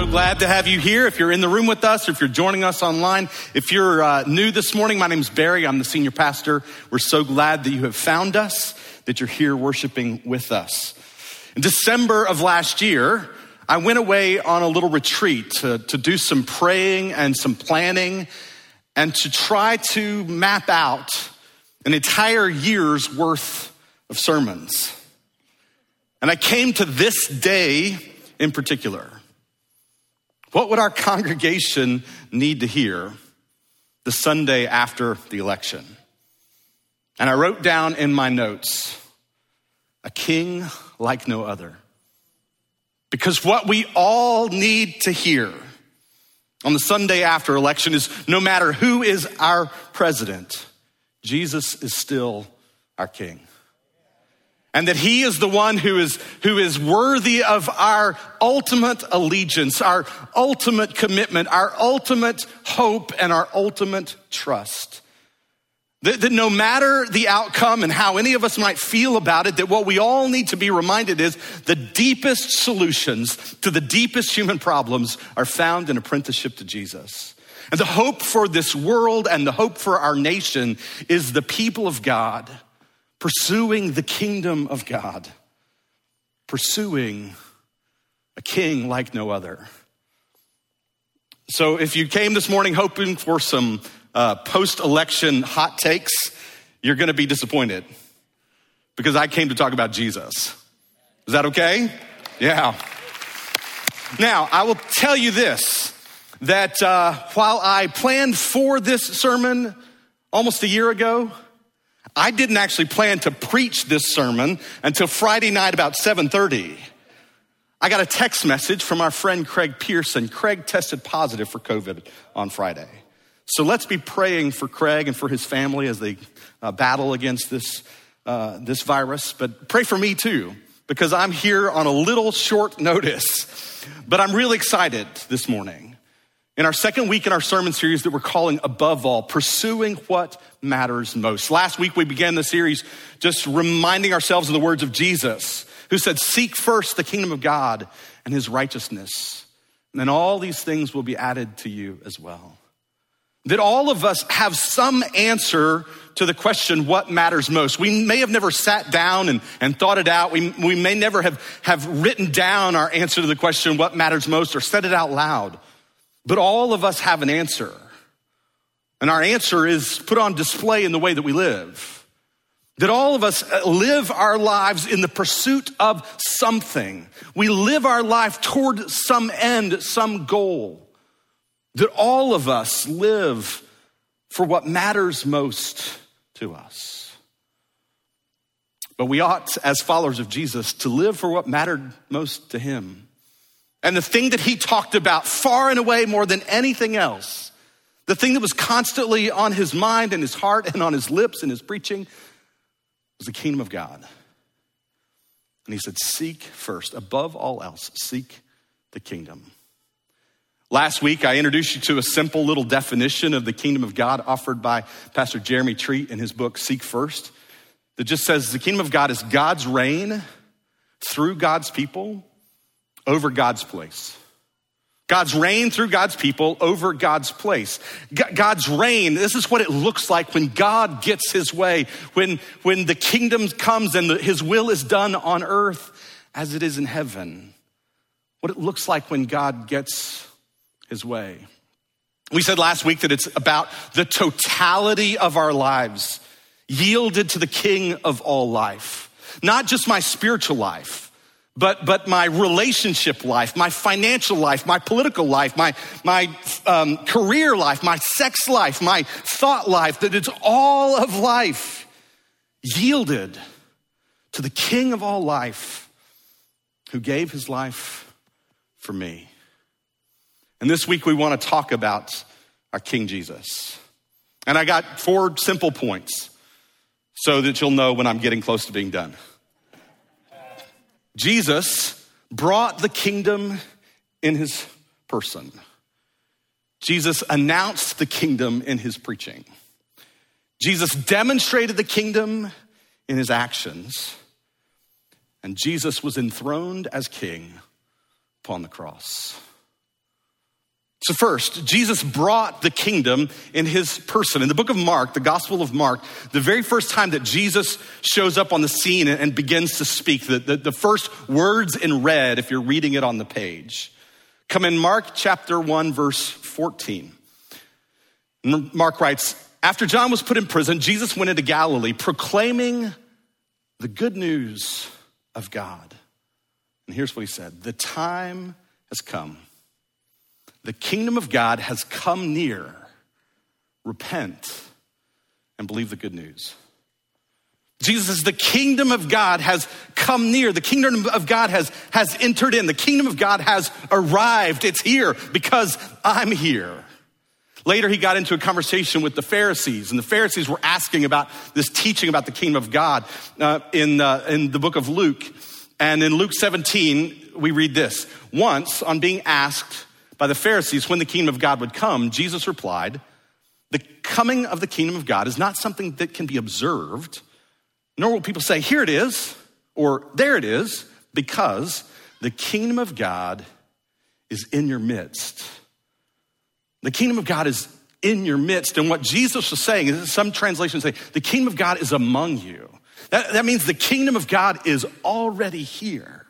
So glad to have you here. If you're in the room with us, or if you're joining us online, if you're new this morning, my name's Barry. I'm the senior pastor. We're so glad that you have found us, that you're here worshiping with us. In December of last year, I went away on a little retreat to do some praying and some planning and to try to map out an entire year's worth of sermons. And I came to this day in particular. What would our congregation need to hear the Sunday after the election? And I wrote down in my notes, a king like no other. Because what we all need to hear on the Sunday after election is no matter who is our president, Jesus is still our king. And that he is the one who is worthy of our ultimate allegiance, our ultimate commitment, our ultimate hope, and our ultimate trust. That no matter the outcome and how any of us might feel about it, that what we all need to be reminded is the deepest solutions to the deepest human problems are found in apprenticeship to Jesus. And the hope for this world and the hope for our nation is the people of God pursuing the kingdom of God, pursuing a king like no other. So if you came this morning hoping for some post-election hot takes, you're gonna be disappointed because I came to talk about Jesus. Is that okay? Yeah. Now, I will tell you this, that while I planned for this sermon almost a year ago, I didn't actually plan to preach this sermon until Friday night about 7:30. I got a text message from our friend Craig Pearson. Craig tested positive for COVID on Friday. So let's be praying for Craig and for his family as they battle against this virus. But pray for me too, because I'm here on a little short notice. But I'm really excited this morning. In our second week in our sermon series that we're calling Above All, Pursuing What Matters Most. Last week we began the series just reminding ourselves of the words of Jesus, who said, seek first the kingdom of God and his righteousness, and then all these things will be added to you as well. That all of us have some answer to the question, what matters most? We may have never sat down and thought it out. We may never have written down our answer to the question, what matters most, or said it out loud. But all of us have an answer. And our answer is put on display in the way that we live. That all of us live our lives in the pursuit of something. We live our life toward some end, some goal. That all of us live for what matters most to us. But we ought, as followers of Jesus, to live for what mattered most to him. And the thing that he talked about far and away more than anything else, the thing that was constantly on his mind and his heart and on his lips and his preaching was the kingdom of God. And he said, seek first, above all else, seek the kingdom. Last week, I introduced you to a simple little definition of the kingdom of God offered by Pastor Jeremy Treat in his book, Seek First, that just says the kingdom of God is God's reign through God's people over God's place. God's reign through God's people over God's place. God's reign, this is what it looks like when God gets his way, when the kingdom comes and his will is done on earth as it is in heaven. What it looks like when God gets his way. We said last week that it's about the totality of our lives yielded to the King of all life. Not just my spiritual life, but my relationship life, my financial life, my political life, my career life, my sex life, my thought life, that it's all of life yielded to the King of all life who gave his life for me. And this week we want to talk about our King Jesus. And I got 4 simple points so that you'll know when I'm getting close to being done. Jesus brought the kingdom in his person. Jesus announced the kingdom in his preaching. Jesus demonstrated the kingdom in his actions. And Jesus was enthroned as king upon the cross. So first, Jesus brought the kingdom in his person. In the book of Mark, the Gospel of Mark, the very first time that Jesus shows up on the scene and begins to speak, the first words in red, if you're reading it on the page, come in Mark chapter 1, verse 14. Mark writes, after John was put in prison, Jesus went into Galilee proclaiming the good news of God. And here's what he said, the time has come. The kingdom of God has come near. Repent and believe the good news. Jesus says the kingdom of God has come near. The kingdom of God has entered in. The kingdom of God has arrived. It's here because I'm here. Later, he got into a conversation with the Pharisees, and the Pharisees were asking about this teaching about the kingdom of God in the book of Luke. And in Luke 17, we read this. Once, on being asked by the Pharisees when the kingdom of God would come, Jesus replied, the coming of the kingdom of God is not something that can be observed, nor will people say, here it is, or there it is, because the kingdom of God is in your midst. The kingdom of God is in your midst. And what Jesus was saying is, some translations say, the kingdom of God is among you. That means the kingdom of God is already here.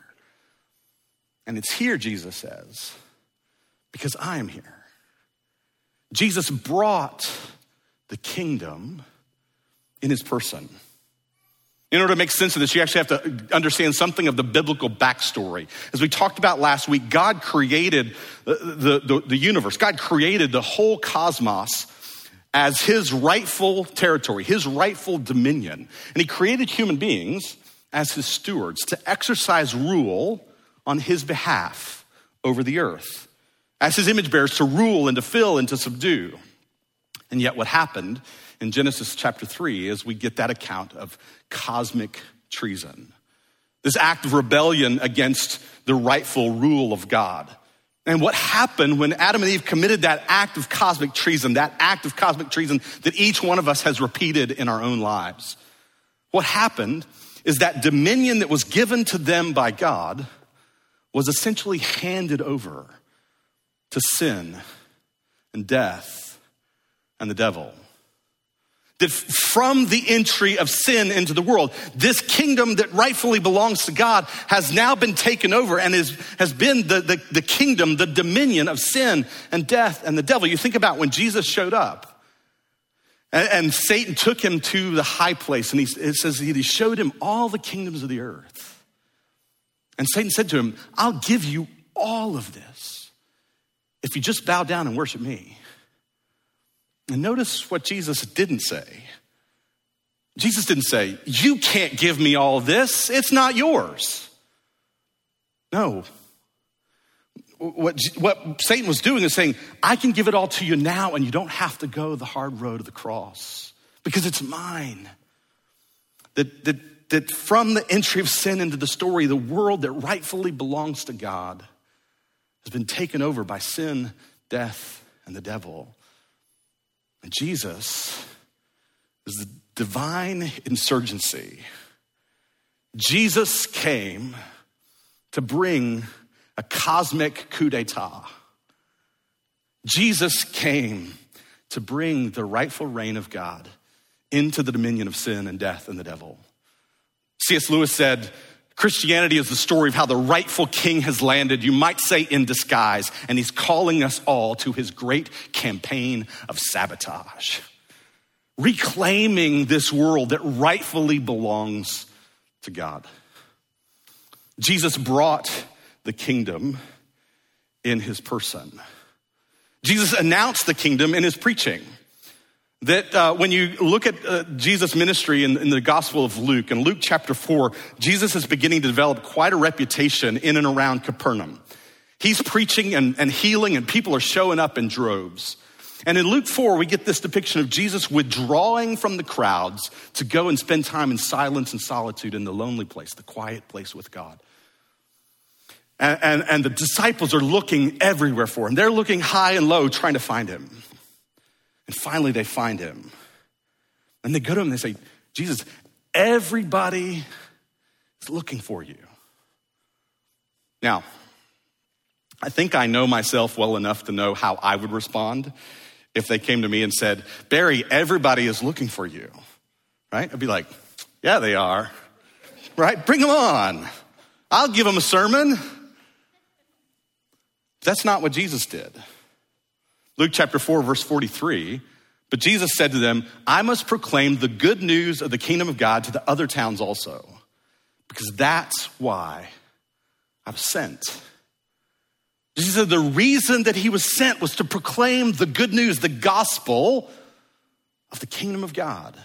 And it's here, Jesus says, because I am here. Jesus brought the kingdom in his person. In order to make sense of this, you actually have to understand something of the biblical backstory. As we talked about last week, God created the universe. God created the whole cosmos as his rightful territory, his rightful dominion. And he created human beings as his stewards to exercise rule on his behalf over the earth, as his image bearers to rule and to fill and to subdue. And yet what happened in Genesis chapter 3 is we get that account of cosmic treason, this act of rebellion against the rightful rule of God. And what happened when Adam and Eve committed that act of cosmic treason that each one of us has repeated in our own lives? What happened is that dominion that was given to them by God was essentially handed over to sin and death and the devil. That from the entry of sin into the world, this kingdom that rightfully belongs to God has now been taken over and has been the kingdom, the dominion of sin and death and the devil. You think about when Jesus showed up and Satan took him to the high place, and it says he showed him all the kingdoms of the earth. And Satan said to him, I'll give you all of this if you just bow down and worship me. And notice what Jesus didn't say. Jesus didn't say, you can't give me all of this. It's not yours. No. What Satan was doing is saying, I can give it all to you now and you don't have to go the hard road of the cross because it's mine. That from the entry of sin into the story, the world that rightfully belongs to God has been taken over by sin, death, and the devil. And Jesus is the divine insurgency. Jesus came to bring a cosmic coup d'etat. Jesus came to bring the rightful reign of God into the dominion of sin and death and the devil. C.S. Lewis said, Christianity is the story of how the rightful king has landed, you might say in disguise, and he's calling us all to his great campaign of sabotage, reclaiming this world that rightfully belongs to God. Jesus brought the kingdom in his person. Jesus announced the kingdom in his preaching. That when you look at Jesus' ministry in the Gospel of Luke, in Luke chapter 4, Jesus is beginning to develop quite a reputation in and around Capernaum. He's preaching and healing, and people are showing up in droves. And in Luke 4, we get this depiction of Jesus withdrawing from the crowds to go and spend time in silence and solitude in the lonely place, the quiet place with God. And the disciples are looking everywhere for him. They're looking high and low trying to find him. And finally they find him. And they go to him and they say, Jesus, everybody is looking for you. Now, I think I know myself well enough to know how I would respond if they came to me and said, Barry, everybody is looking for you, right? I'd be like, yeah, they are, right? Bring them on. I'll give them a sermon. That's not what Jesus did. Luke chapter 4, verse 43, but Jesus said to them, I must proclaim the good news of the kingdom of God to the other towns also, because that's why I was sent. Jesus said the reason that he was sent was to proclaim the good news, the gospel of the kingdom of God.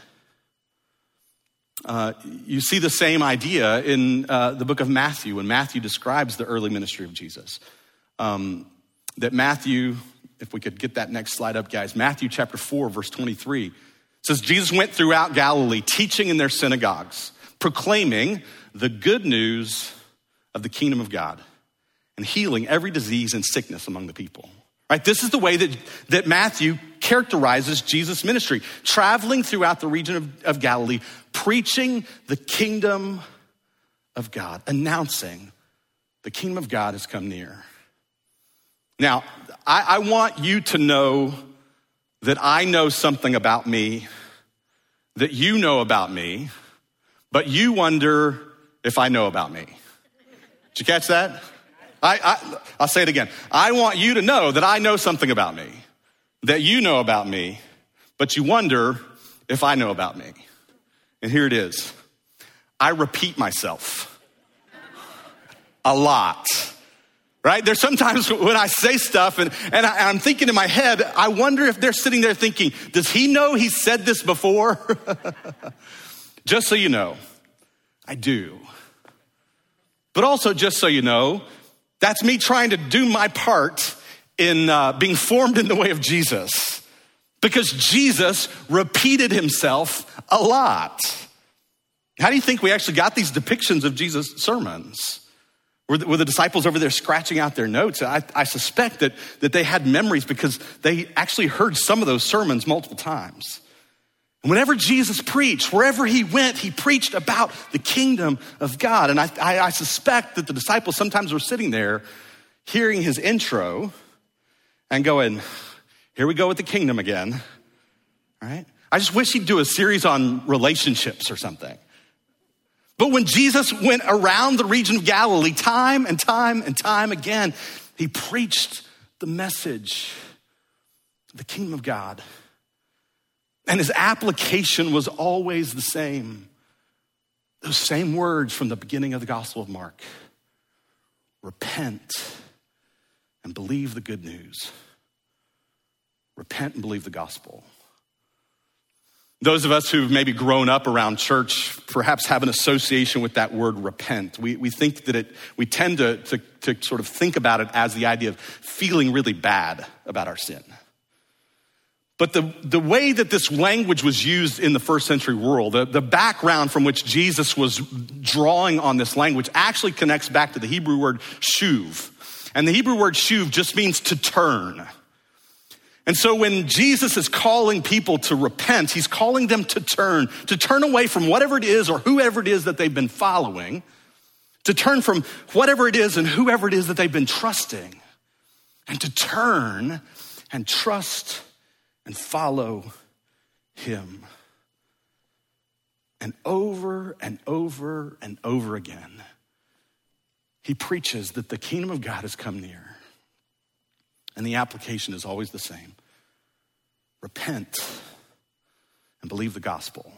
You see the same idea in the book of Matthew, when Matthew describes the early ministry of Jesus. That Matthew, if we could get that next slide up, guys. Matthew chapter 4, verse 23 says, Jesus went throughout Galilee, teaching in their synagogues, proclaiming the good news of the kingdom of God and healing every disease and sickness among the people. Right? This is the way that Matthew characterizes Jesus' ministry, traveling throughout the region of Galilee, preaching the kingdom of God, announcing the kingdom of God has come near. Now, I want you to know that I know something about me, that you know about me, but you wonder if I know about me. Did you catch that? I'll say it again. I want you to know that I know something about me, that you know about me, but you wonder if I know about me. And here it is. I repeat myself a lot, right? There's sometimes when I say stuff and I'm thinking in my head, I wonder if they're sitting there thinking, does he know he said this before? Just so you know, I do. But also, just so you know, that's me trying to do my part in being formed in the way of Jesus, because Jesus repeated himself a lot. How do you think we actually got these depictions of Jesus' sermons? Were the disciples over there scratching out their notes? I suspect that they had memories because they actually heard some of those sermons multiple times. And whenever Jesus preached, wherever he went, he preached about the kingdom of God. And I suspect that the disciples sometimes were sitting there hearing his intro and going, here we go with the kingdom again, right? I just wish he'd do a series on relationships or something. But when Jesus went around the region of Galilee time and time and time again, he preached the message of the kingdom of God. And his application was always the same. Those same words from the beginning of the Gospel of Mark. Repent and believe the good news. Repent and believe the gospel. Those of us who've maybe grown up around church perhaps have an association with that word repent. We think that we tend to sort of think about it as the idea of feeling really bad about our sin. But the way that this language was used in the first century world, the background from which Jesus was drawing on this language actually connects back to the Hebrew word shuv. And the Hebrew word shuv just means to turn. And so when Jesus is calling people to repent, he's calling them to turn away from whatever it is or whoever it is that they've been following, to turn from whatever it is and whoever it is that they've been trusting, and to turn and trust and follow him. And over and over and over again, he preaches that the kingdom of God has come near. And the application is always the same. Repent and believe the gospel.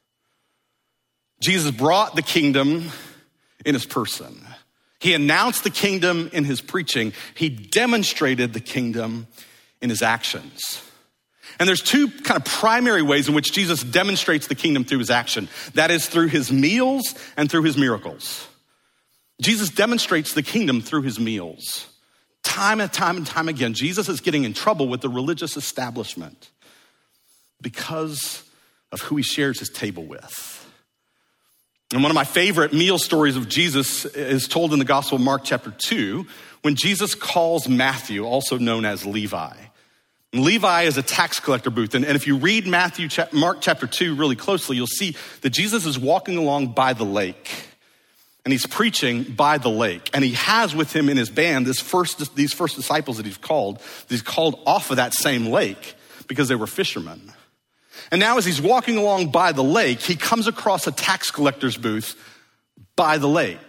Jesus brought the kingdom in his person. He announced the kingdom in his preaching. He demonstrated the kingdom in his actions. And there's two kind of primary ways in which Jesus demonstrates the kingdom through his action. That is through his meals and through his miracles. Jesus demonstrates the kingdom through his meals. Time and time and time again, Jesus is getting in trouble with the religious establishment because of who he shares his table with. And one of my favorite meal stories of Jesus is told in the Gospel of Mark chapter 2, when Jesus calls Matthew, also known as Levi. And Levi is a tax collector booth. And if you read Mark chapter 2 really closely, you'll see that Jesus is walking along by the lake. and he's preaching by the lake. And he has with him in his band these first disciples that he's called off of that same lake because they were fishermen. And now as he's walking along by the lake, he comes across a tax collector's booth by the lake.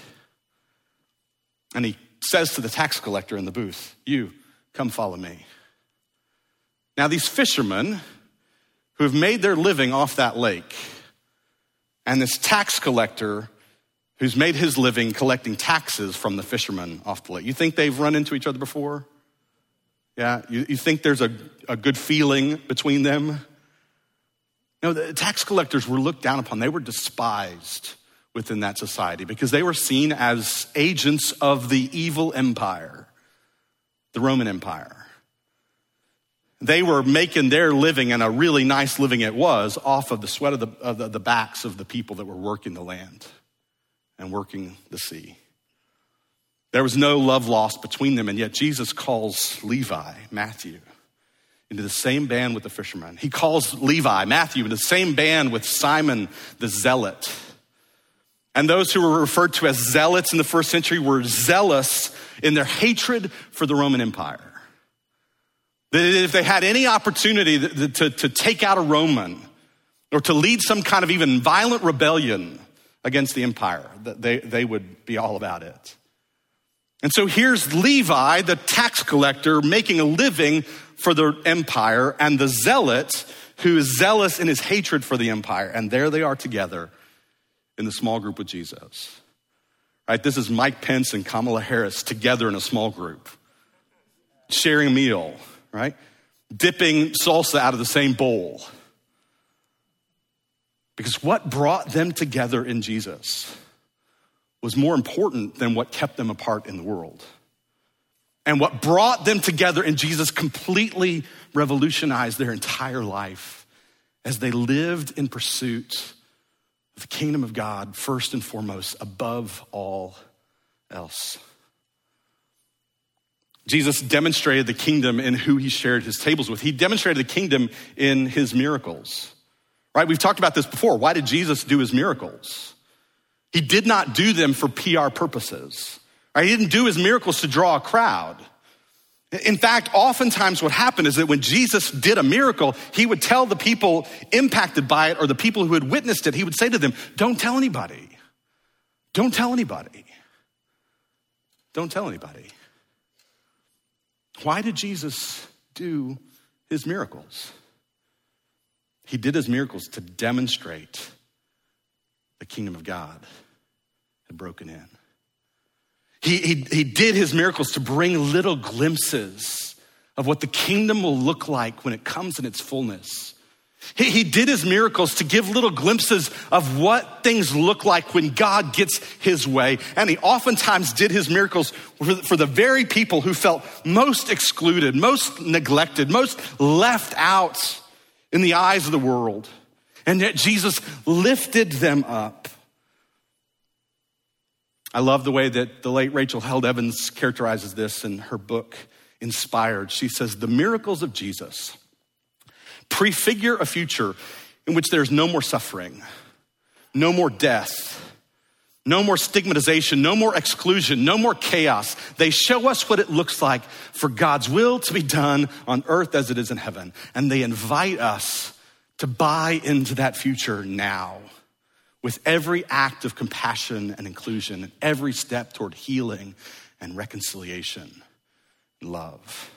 And he says to the tax collector in the booth, "You, come follow me." Now these fishermen who have made their living off that lake, and this tax collector who's made his living collecting taxes from the fishermen off the lake. You think they've run into each other before? Yeah, you think there's a good feeling between them? No, the tax collectors were looked down upon. They were despised within that society because they were seen as agents of the evil empire, the Roman Empire. They were making their living, and a really nice living it was, off of the sweat of the backs of the people that were working the land and working the sea. There was no love lost between them, and yet Jesus calls Levi, Matthew, into the same band with the fishermen. He calls Levi, Matthew, into the same band with Simon the Zealot. And those who were referred to as zealots in the first century were zealous in their hatred for the Roman Empire. If they had any opportunity to take out a Roman or to lead some kind of even violent rebellion against the empire, they would be all about it. And so here's Levi, the tax collector, making a living for the empire, and the zealot who is zealous in his hatred for the empire. And there they are together in the small group with Jesus. Right? This is Mike Pence and Kamala Harris together in a small group, sharing a meal, right? Dipping salsa out of the same bowl. Because what brought them together in Jesus was more important than what kept them apart in the world. And what brought them together in Jesus completely revolutionized their entire life as they lived in pursuit of the kingdom of God, first and foremost, above all else. Jesus demonstrated the kingdom in who he shared his tables with. He demonstrated the kingdom in his miracles, right? We've talked about this before. Why did Jesus do his miracles? He did not do them for PR purposes, right? He didn't do his miracles to draw a crowd. In fact, oftentimes what happened is that when Jesus did a miracle, he would tell the people impacted by it or the people who had witnessed it, he would say to them, "Don't tell anybody. Don't tell anybody. Don't tell anybody." Why did Jesus do his miracles? He did his miracles to demonstrate the kingdom of God had broken in. He did his miracles to bring little glimpses of what the kingdom will look like when it comes in its fullness. He did his miracles to give little glimpses of what things look like when God gets his way. And he oftentimes did his miracles for the very people who felt most excluded, most neglected, most left out in the eyes of the world. And yet Jesus lifted them up. I love the way that the late Rachel Held Evans characterizes this in her book, Inspired. She says, "The miracles of Jesus prefigure a future in which there's no more suffering, no more death, no more stigmatization, no more exclusion, no more chaos. They show us what it looks like for God's will to be done on earth as it is in heaven. And they invite us to buy into that future now with every act of compassion and inclusion and every step toward healing and reconciliation and love."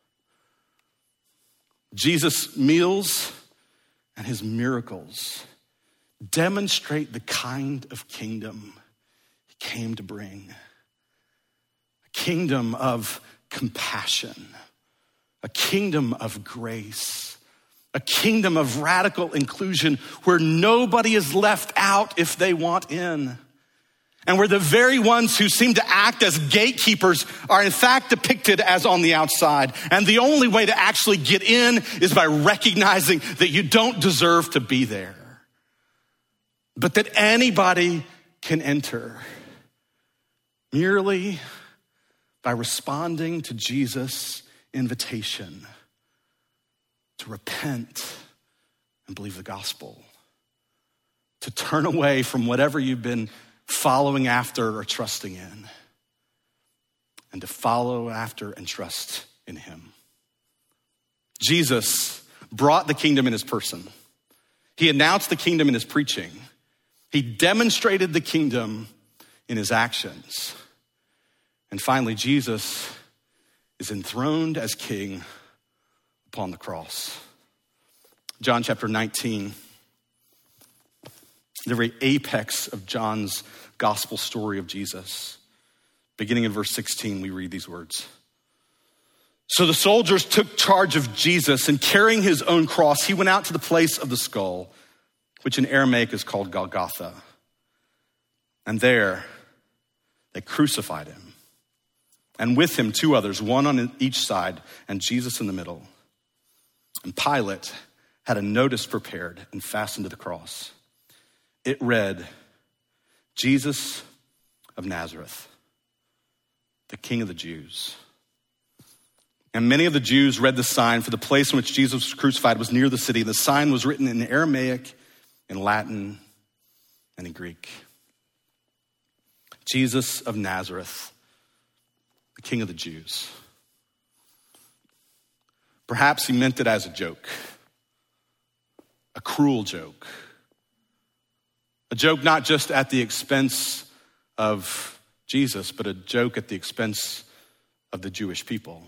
Jesus' meals and his miracles demonstrate the kind of kingdom he came to bring. A kingdom of compassion, a kingdom of grace, a kingdom of radical inclusion where nobody is left out if they want in. And where the very ones who seem to act as gatekeepers are in fact depicted as on the outside. And the only way to actually get in is by recognizing that you don't deserve to be there, but that anybody can enter merely by responding to Jesus' invitation to repent and believe the gospel, to turn away from whatever you've been following after or trusting in, and to follow after and trust in him. Jesus brought the kingdom in his person. He announced the kingdom in his preaching. He demonstrated the kingdom in his actions. And finally, Jesus is enthroned as king upon the cross. John chapter 19, the very apex of John's gospel story of Jesus. Beginning in verse 16, we read these words. So the soldiers took charge of Jesus, and carrying his own cross, he went out to the place of the skull, which in Aramaic is called Golgotha. And there they crucified him, and with him 2 others, one on each side and Jesus in the middle. And Pilate had a notice prepared and fastened to the cross. It read, Jesus of Nazareth, the King of the Jews. And many of the Jews read the sign, for the place in which Jesus was crucified was near the city. The sign was written in Aramaic, in Latin, and in Greek. Jesus of Nazareth, the King of the Jews. Perhaps he meant it as a joke, a cruel joke. A joke not just at the expense of Jesus, but a joke at the expense of the Jewish people.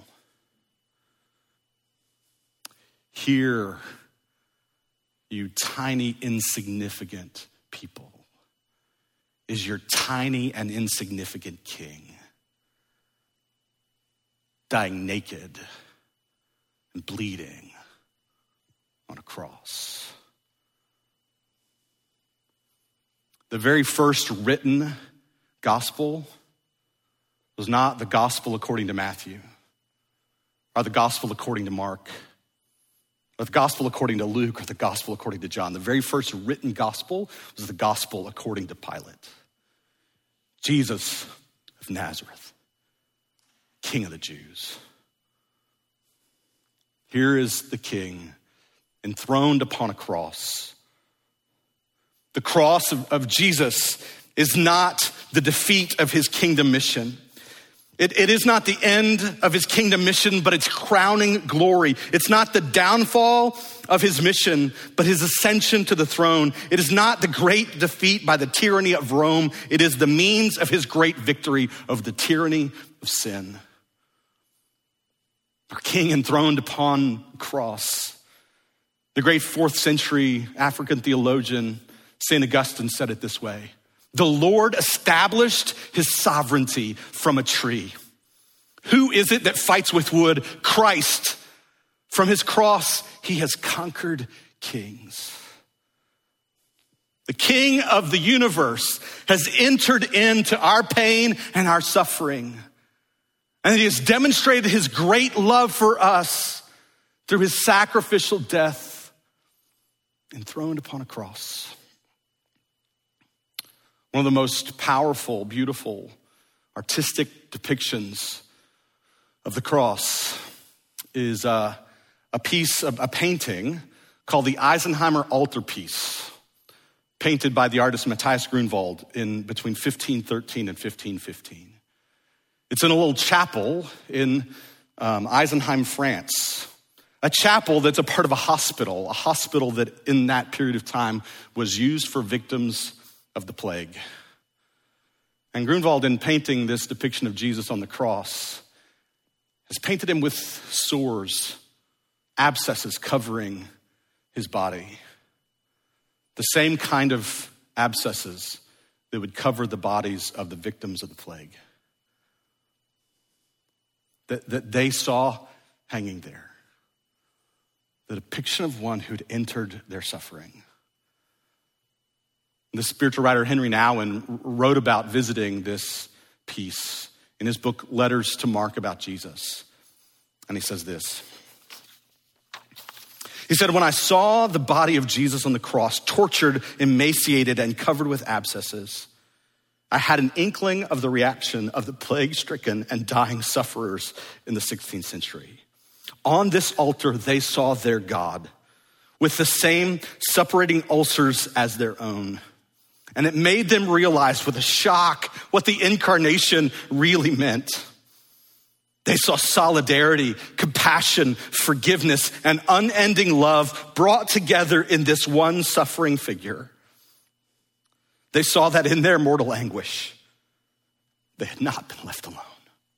Here, you tiny, insignificant people, is your tiny and insignificant king dying naked and bleeding on a cross. The very first written gospel was not the gospel according to Matthew, or the gospel according to Mark, or the gospel according to Luke, or the gospel according to John. The very first written gospel was the gospel according to Pilate. Jesus of Nazareth, King of the Jews. Here is the king enthroned upon a cross. The cross of Jesus is not the defeat of his kingdom mission. It is not the end of his kingdom mission, but its crowning glory. It's not the downfall of his mission, but his ascension to the throne. It is not the great defeat by the tyranny of Rome. It is the means of his great victory of the tyranny of sin. Our king enthroned upon the cross. The great 4th century African theologian, St. Augustine, said it this way: the Lord established his sovereignty from a tree. Who is it that fights with wood? Christ. From his cross, he has conquered kings. The King of the universe has entered into our pain and our suffering. And he has demonstrated his great love for us through his sacrificial death enthroned upon a cross. One of the most powerful, beautiful, artistic depictions of the cross is a painting called the Eisenheimer Altarpiece, painted by the artist Matthias Grunwald in between 1513 and 1515. It's in a little chapel in Eisenheim, France, a chapel that's a part of a hospital that in that period of time was used for victims of the plague. And Grunwald, in painting this depiction of Jesus on the cross, has painted him with sores, abscesses covering his body. The same kind of abscesses that would cover the bodies of the victims of the plague, that they saw hanging there. The depiction of one who'd entered their suffering. The spiritual writer Henry Nouwen wrote about visiting this piece in his book, Letters to Mark, about Jesus. And he says this. He said, when I saw the body of Jesus on the cross, tortured, emaciated, and covered with abscesses, I had an inkling of the reaction of the plague-stricken and dying sufferers in the 16th century. On this altar, they saw their God with the same separating ulcers as their own. And it made them realize with a shock what the incarnation really meant. They saw solidarity, compassion, forgiveness, and unending love brought together in this one suffering figure. They saw that in their mortal anguish, they had not been left alone.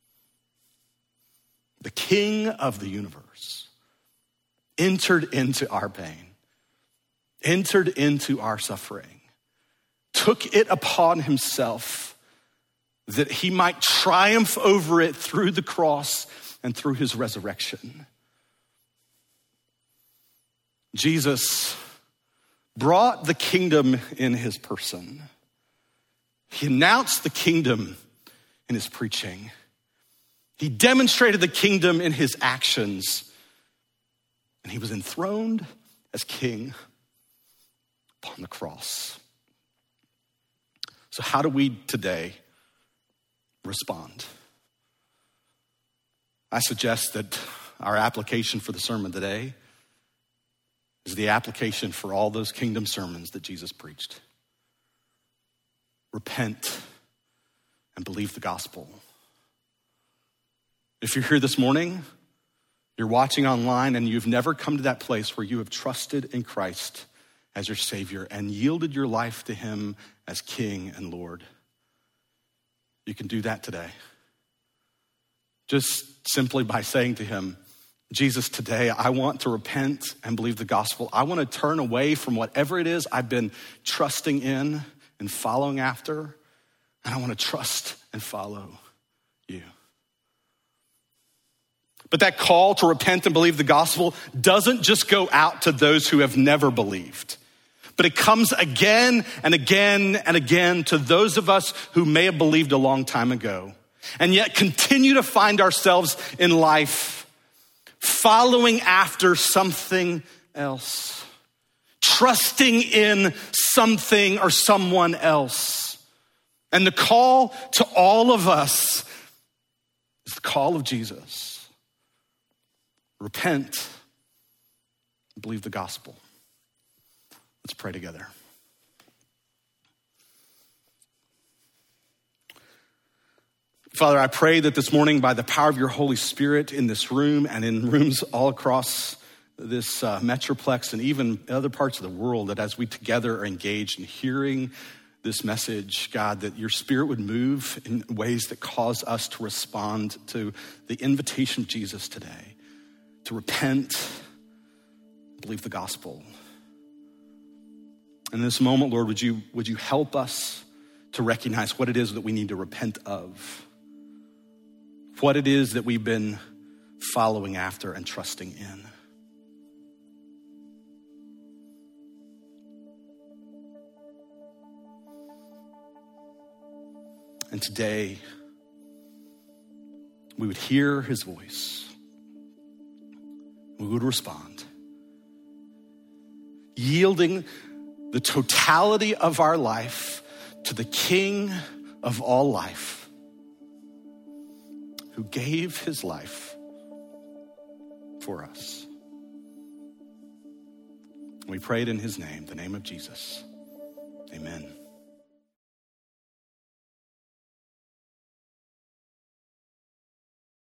The King of the universe entered into our pain, entered into our suffering, took it upon himself that he might triumph over it through the cross and through his resurrection. Jesus brought the kingdom in his person. He announced the kingdom in his preaching. He demonstrated the kingdom in his actions. And he was enthroned as king upon the cross. So how do we today respond? I suggest that our application for the sermon today is the application for all those kingdom sermons that Jesus preached. Repent and believe the gospel. If you're here this morning, you're watching online and you've never come to that place where you have trusted in Christ as your Savior and yielded your life to him as King and Lord, you can do that today. Just simply by saying to him, Jesus, today I want to repent and believe the gospel. I want to turn away from whatever it is I've been trusting in and following after, and I want to trust and follow you. But that call to repent and believe the gospel doesn't just go out to those who have never believed, but it comes again and again and again to those of us who may have believed a long time ago and yet continue to find ourselves in life following after something else, trusting in something or someone else. And the call to all of us is the call of Jesus. Repent, believe the gospel. Let's pray together. Father, I pray that this morning by the power of your Holy Spirit in this room and in rooms all across this metroplex and even other parts of the world, that as we together are engaged in hearing this message, God, that your Spirit would move in ways that cause us to respond to the invitation of Jesus today, to repent, believe the gospel. In this moment, Lord, would you help us to recognize what it is that we need to repent of, what it is that we've been following after and trusting in. And today, we would hear his voice. We would respond, yielding the totality of our life to the King of all life, who gave his life for us. We prayed in his name, the name of Jesus. Amen.